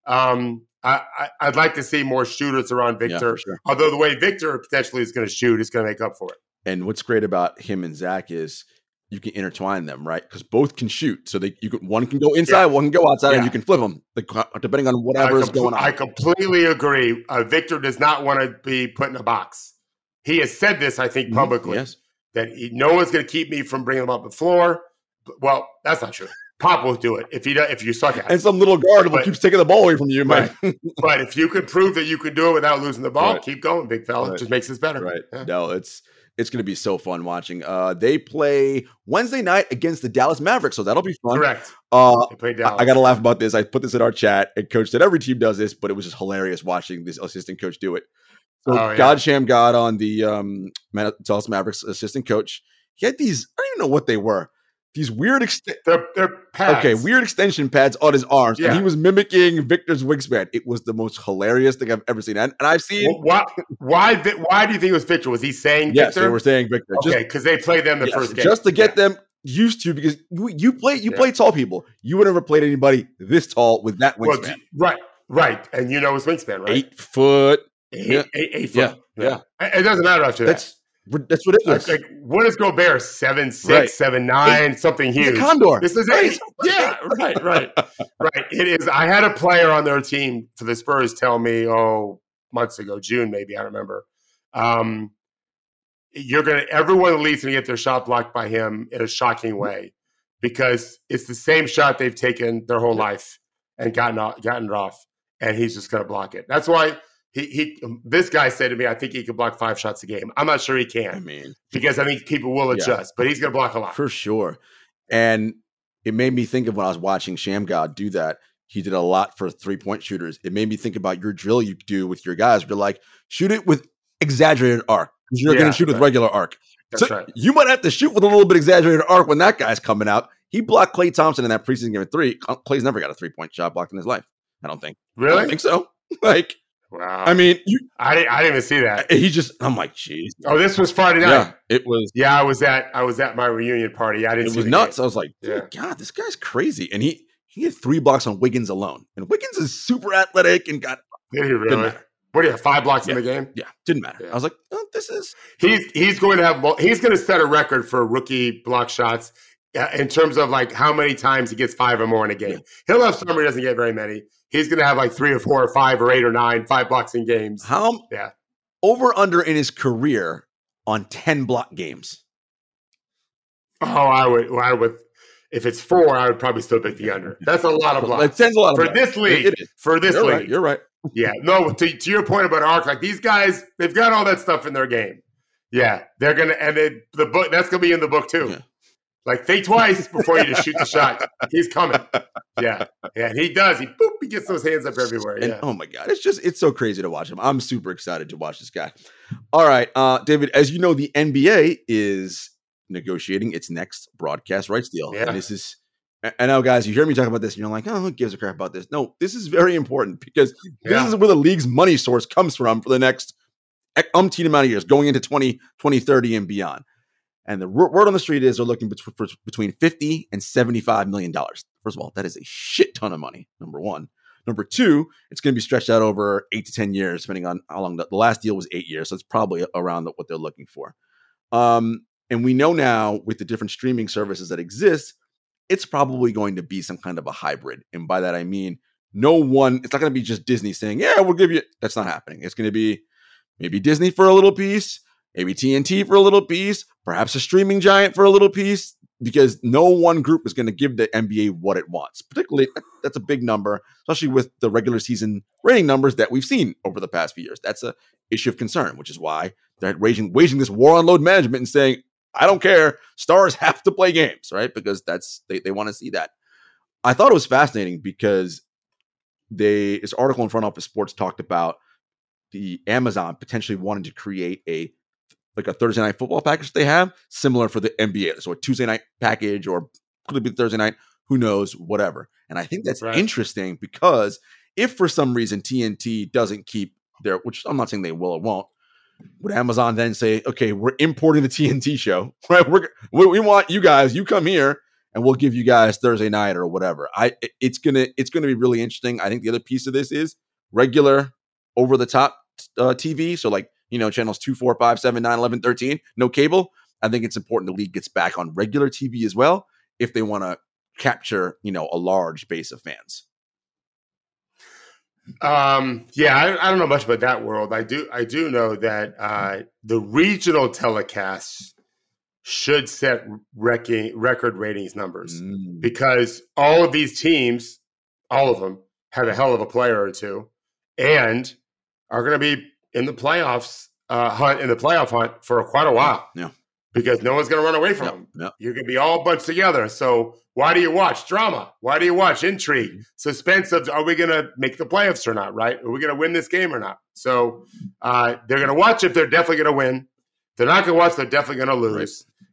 Um, I, I, I'd like to see more shooters around Victor. Yeah, sure. Although the way Victor potentially is going to shoot is going to make up for it. And what's great about him and Zach is you can intertwine them, right? Because both can shoot. So they you can, one can go inside, yeah. one can go outside, yeah. and you can flip them, depending on whatever is going on. I completely agree. Uh, Victor does not want to be put in a box. He has said this, I think, publicly, mm-hmm. yes. that he, no one's going to keep me from bringing him up the floor. Well, that's not true. Pop will do it if he does, if you suck at it. And some little guard but, will keep taking the ball away from you, man. Right. But if you can prove that you can do it without losing the ball, right. keep going, big fella. Right. It just makes us better. Right. Yeah. No, it's it's going to be so fun watching. Uh, they play Wednesday night against the Dallas Mavericks, so that'll be fun. Correct. Uh, they play Dallas. I, I got to laugh about this. I put this in our chat. And Coach said every team does this, but it was just hilarious watching this assistant coach do it. So oh, yeah. God Sham God on the um, Dallas Mavericks assistant coach. he had these, I don't even know what they were. These weird, ext- they're, they're pads. okay, weird extension pads on his arms, Yeah. and he was mimicking Victor's wingspan. It was the most hilarious thing I've ever seen, and, and I've seen. Well, why? Why? Vi- Why do you think it was Victor? Was he saying Yes, Victor? they were saying Victor. Just- Okay, because they played them the yes, first game. just to get Yeah. them used to, because you, you play you Yeah. play tall people. You would never played anybody this tall with that Well, wingspan. d- right, right, and you know his wingspan, right? Eight foot. eight, yeah. eight, eight Yeah, foot. yeah. It it doesn't matter after That's that's ridiculous. that. Like, like, what is Gobert? Seven six, Right. seven nine, something He's huge. a condor. This is Right. eight. Yeah, right, right, right. It is. I had a player on their team for the Spurs tell me, oh, months ago, June maybe, I don't remember. Um, you're gonna everyone in the league's gonna get their shot blocked by him in a shocking way because it's the same shot they've taken their whole life and gotten off, gotten it off, and he's just gonna block it. That's why he he. This guy said to me, I think he can block five shots a game. I'm not sure he can I mean, because I think people will Yeah. adjust, but he's gonna block a lot. for sure. And it made me think of when I was watching Shamgod do that. He did a lot for three point shooters. It made me think about your drill you do with your guys. You're like, shoot it with exaggerated arc. You're Yeah, going to shoot with right. regular arc. That's so right. you might have to shoot with a little bit exaggerated arc when that guy's coming out. He blocked Klay Thompson in that preseason game at three. Klay's never got a three point shot blocked in his life. I don't think. I Really? don't think so. Like, Wow. I mean, you, I didn't, I didn't even see that. he just. I'm like, jeez. Oh, this was Friday night. Yeah, it was. Yeah, I was at I was at my reunion party. I didn't. It see was the nuts. game. I was like, Yeah. God, this guy's crazy. And he he had three blocks on Wiggins alone. And Wiggins is super athletic and got Did he didn't really? matter. What do you have? Five blocks Yeah. in the game? Yeah, didn't matter. Yeah. I was like, oh, this is He's he's going to have. mul- He's going to set a record for rookie block shots uh, in terms of like how many times he gets five or more in a game. He'll have some where he doesn't get very many. He's going to have like three or four or five or eight or nine five blocks in games. how Yeah. over under in his career on ten block games. Oh, I would. Well, I would. If it's four, I would probably still pick the under. That's a lot of Like blocks ten's a lot of for blocks. this league. It is. For this You're league, right. You're right. Yeah, no. To, to your point about arc, like these guys, they've got all that stuff in their game. Yeah, they're gonna, and they, the book that's gonna be in the book too. Yeah. Like think twice before you just shoot the shot. He's coming. Yeah, yeah, and he does. He boop, he gets those hands up everywhere. And Yeah. oh my God, it's just it's so crazy to watch him. I'm super excited to watch this guy. All right, uh, David, as you know, the N B A is negotiating its next broadcast rights deal. Yeah. And this is I know, guys, you hear me talk about this, and you're like, oh, who gives a crap about this? No, this is very important because this Yeah. is where the league's money source comes from for the next umpteen amount of years, going into twenty, twenty thirty and beyond. And the word on the street is they're looking bet- for between fifty and seventy-five million dollars. First of all, that is a shit ton of money, number one. Number two, it's going to be stretched out over eight to ten years, depending on how long the, the last deal was eight years. So it's probably around the, what they're looking for. Um, and we know now with the different streaming services that exist, it's probably going to be some kind of a hybrid. And by that, I mean, no one, it's not going to be just Disney saying, yeah, we'll give you, that's not happening. It's going to be maybe Disney for a little piece, maybe T N T for a little piece, perhaps a streaming giant for a little piece, because no one group is going to give the N B A what it wants. Particularly, that's a big number, especially with the regular season rating numbers that we've seen over the past few years. That's an issue of concern, which is why they're waging, waging this war on load management and saying, I don't care. Stars have to play games, right? Because that's they, they want to see that. I thought it was fascinating because they this article in Front Office Sports talked about the Amazon potentially wanting to create a like a Thursday night football package they have, similar for the N B A. So a Tuesday night package, or could it be Thursday night? Who knows? Whatever. And I think that's Right. interesting because if for some reason T N T doesn't keep their, which I'm not saying they will or won't, would Amazon then say, okay, we're importing the T N T show, right? We're, we, we want you guys, you come here and we'll give you guys Thursday night or whatever. I, it's going to, it's going to be really interesting. I think the other piece of this is regular over the top uh, T V. So like, you know, channels two, four, five, seven, nine, eleven, thirteen, no cable. I think it's important the league gets back on regular T V as well, if they want to capture, you know, a large base of fans. Um, yeah, I, I don't know much about that world. I do, I do know that uh, the regional telecasts should set wrecking, record ratings numbers Mm. because all of these teams, all of them, have a hell of a player or two, and are going to be in the playoffs uh, hunt in the playoff hunt for quite a while. Yeah. Because no one's going to run away from Yep, them. yep. You're going to be all bunched together. So why do you watch drama? Why do you watch intrigue, suspense of are we going to make the playoffs or not? Right? Are we going to win this game or not? So uh, they're going to watch if they're definitely going to win. They're not going to watch. They're definitely going to lose.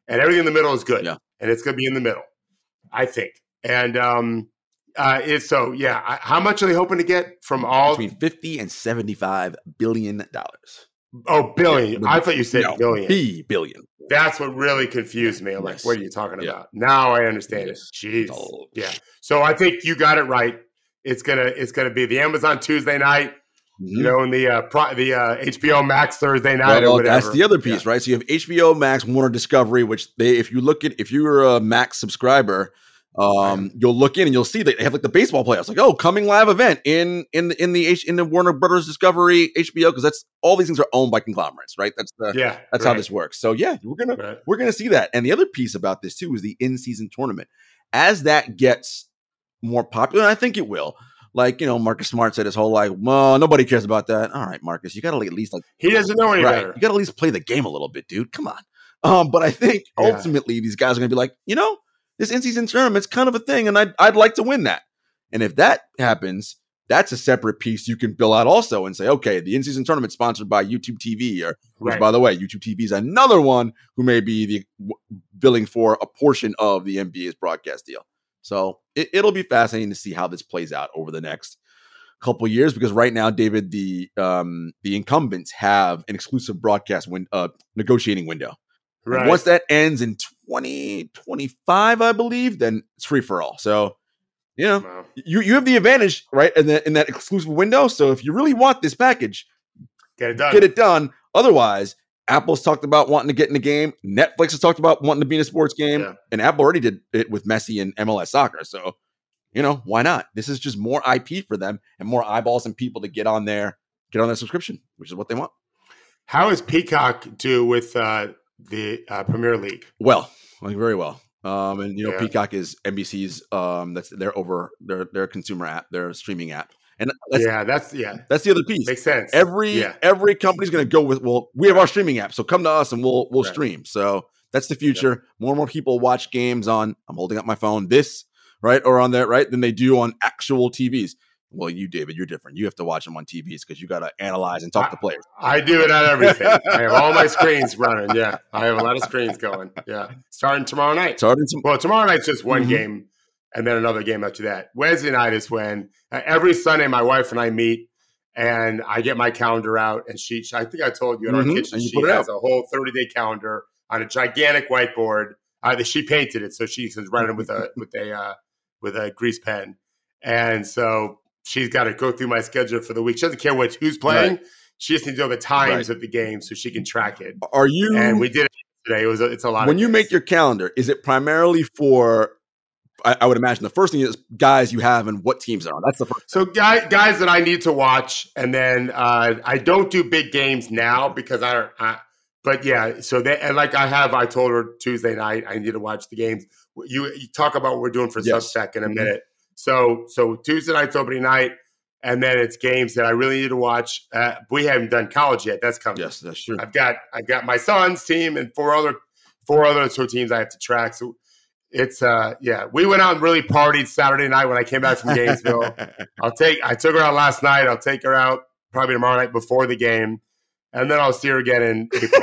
and everything in the middle is good. Yeah. And it's going to be in the middle, I think. And um, uh, it's so, yeah. I, how much are they hoping to get from all? Between fifty and seventy-five billion dollars. Oh, billion. Yeah, I thought you said no, billion. B billion. That's what really confused me. I'm Yes. like, what are you talking Yeah. about? Now I understand Yes. it. Jeez. Oh. Yeah. So I think you got it right. It's gonna it's gonna be the Amazon Tuesday night, you know, and the uh, pro, the uh, H B O Max Thursday night Well, or whatever. that's the other piece, Yeah. right? So you have H B O Max, Warner Discovery, which they, if you look at, if you're a Max subscriber, um, you'll look in and you'll see that they have like the baseball playoffs, like, oh, coming live event in in the in the H, in the Warner Brothers Discovery H B O, because that's all these things are owned by conglomerates, right? That's the Yeah, that's right. how this works. So yeah, we're gonna Right. we're gonna see that. And the other piece about this too is the in-season tournament. As that gets more popular, and I think it will. Like, you know, Marcus Smart said his whole like, well, nobody cares about that. All right, Marcus, you got to at least like He doesn't know any right. better. You got to at least play the game a little bit, dude. Come on. Um, but I think Yeah. ultimately these guys are going to be like, you know, this in-season tournament's kind of a thing, and I'd I'd like to win that. And if that happens, that's a separate piece you can bill out also and say, okay, the in-season tournament sponsored by YouTube T V, or which, Right. by the way, YouTube T V is another one who may be the w- billing for a portion of the N B A's broadcast deal. So it, it'll be fascinating to see how this plays out over the next couple of years, because right now, David, the um, the incumbents have an exclusive broadcast win- uh, negotiating window. And Right. once that ends in twenty twenty-five, I believe, then it's free for all. So, you know, Wow. you, you have the advantage, right, in, the, in that exclusive window. So if you really want this package, Get it done. get it done. Otherwise, Apple's talked about wanting to get in the game. Netflix has talked about wanting to be in a sports game. Yeah. And Apple already did it with Messi and M L S soccer. So, you know, why not? This is just more I P for them and more eyeballs and people to get on their get on their subscription, which is what they want. How does Peacock do with uh, the uh, Premier League? Well, like very well. Um, and you know, Yeah. Peacock is N B C's. Um, that's their over their their consumer app, their streaming app, and that's, yeah, that's yeah, that's the other piece. makes sense. Every yeah, every company's going to go with, well, we have our streaming app, so come to us and we'll we'll Right. stream. So that's the future. More and more people watch games on. I'm holding up my phone. This right or on that right than they do on actual T Vs. Well, you, David, you're different. You have to watch them on T Vs because you got to analyze and talk to players. I do it on everything. I have all my screens running. Yeah, I have a lot of screens going. Yeah, starting tomorrow night. Starting to, Well, tomorrow night's just one Mhm. game, and then another game after that. Wednesday night is when uh, every Sunday my wife and I meet, and I get my calendar out, and she. I think I told you in Mhm, our kitchen and you she put it has out. a whole thirty day calendar on a gigantic whiteboard. Uh, she painted it, so she's running with a with a uh, with a grease pen, and so she's got to go through my schedule for the week. She doesn't care what who's playing. Right. She just needs to know the times Right. of the game so she can track it. are you And we did it today. It was a, it's a lot. when of you games. make your calendar? Is it primarily for? I, I would imagine the first thing is guys you have and what teams are on. That's the first. So guy, guys that I need to watch, and then uh, I don't do big games now because I, I but yeah. So they and like I have, I told her Tuesday night I need to watch the games. You, you talk about what we're doing for Yes. Substack in a Mhm. minute. So so Tuesday night's opening night, and then it's games that I really need to watch. Uh, we haven't done college yet. That's coming. Yes, that's true. I've got I've got my son's team and four other four other two teams I have to track. So it's uh yeah, we went out and really partied Saturday night when I came back from Gainesville. I'll take I took her out last night. I'll take her out probably tomorrow night before the game, and then I'll see her again in April.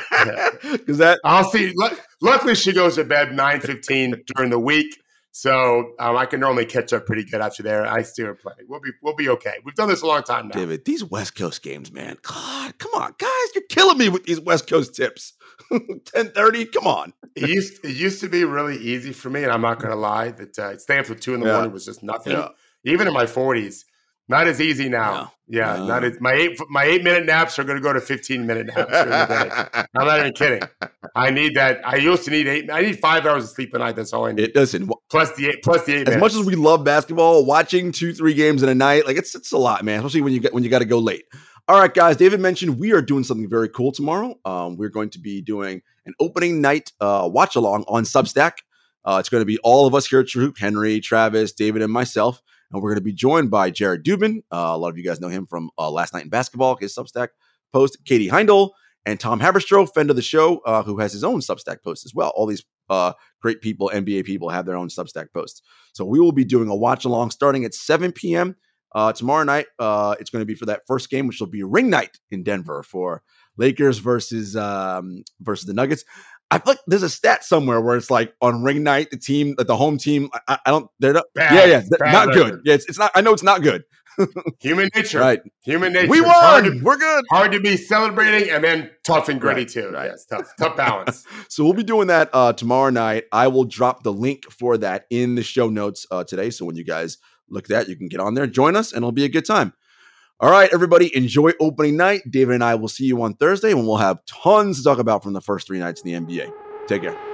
Because that I'll see. lu- Luckily, she goes to bed nine fifteen during the week, so um, I can normally catch up pretty good after there. I see her play. We'll be we'll be okay. We've done this a long time now. David, these West Coast games, man. God, come on, guys, you're killing me with these West Coast tips. ten thirty, come on. It used it used to be really easy for me, and I'm not going to lie that uh, staying up till two in the Yeah. morning was just nothing. Yeah. Even in my forties, not as easy now. Yeah, No. not as my eight my eight minute naps are going to go to fifteen minute naps during the day. I'm not even kidding. I need that. I used to need eight. I need five hours of sleep a night. That's all I need. It doesn't. plus the eight. Plus the eight. As minutes. much as we love basketball, watching two, three games in a night, like it's it's a lot, man. Especially when you get when you got to go late. All right, guys. David mentioned we are doing something very cool tomorrow. Um, we're going to be doing an opening night uh, watch along on Substack. Uh, it's going to be all of us here at True Hoop, Henry, Travis, David, and myself. And we're going to be joined by Jared Dubin. Uh, a lot of you guys know him from uh, Last Night in Basketball, his Substack post, Katie Heindel, and Tom Haberstroh, friend of the show, uh, who has his own Substack post as well. All these uh, great people, N B A people, have their own Substack posts. So we will be doing a watch along starting at seven p.m. Uh, tomorrow night. Uh, it's going to be for that first game, which will be ring night in Denver for Lakers versus um, versus the Nuggets. I feel like there's a stat somewhere where it's like on ring night, the team, the home team, I, I don't, they're not, Bad, yeah, yeah, they're not record. good. Yeah, it's, it's not, I know it's not good. Human nature. Right. Human nature. We It's hard won. to, We're good. hard to be celebrating and then tough and gritty Right, too. right. Yes, tough, tough balance. So we'll be doing that uh, tomorrow night. I will drop the link for that in the show notes uh, today. So when you guys look at that, you can get on there, join us, and it'll be a good time. All right, everybody, enjoy opening night. David and I will see you on Thursday when we'll have tons to talk about from the first three nights in the N B A. Take care.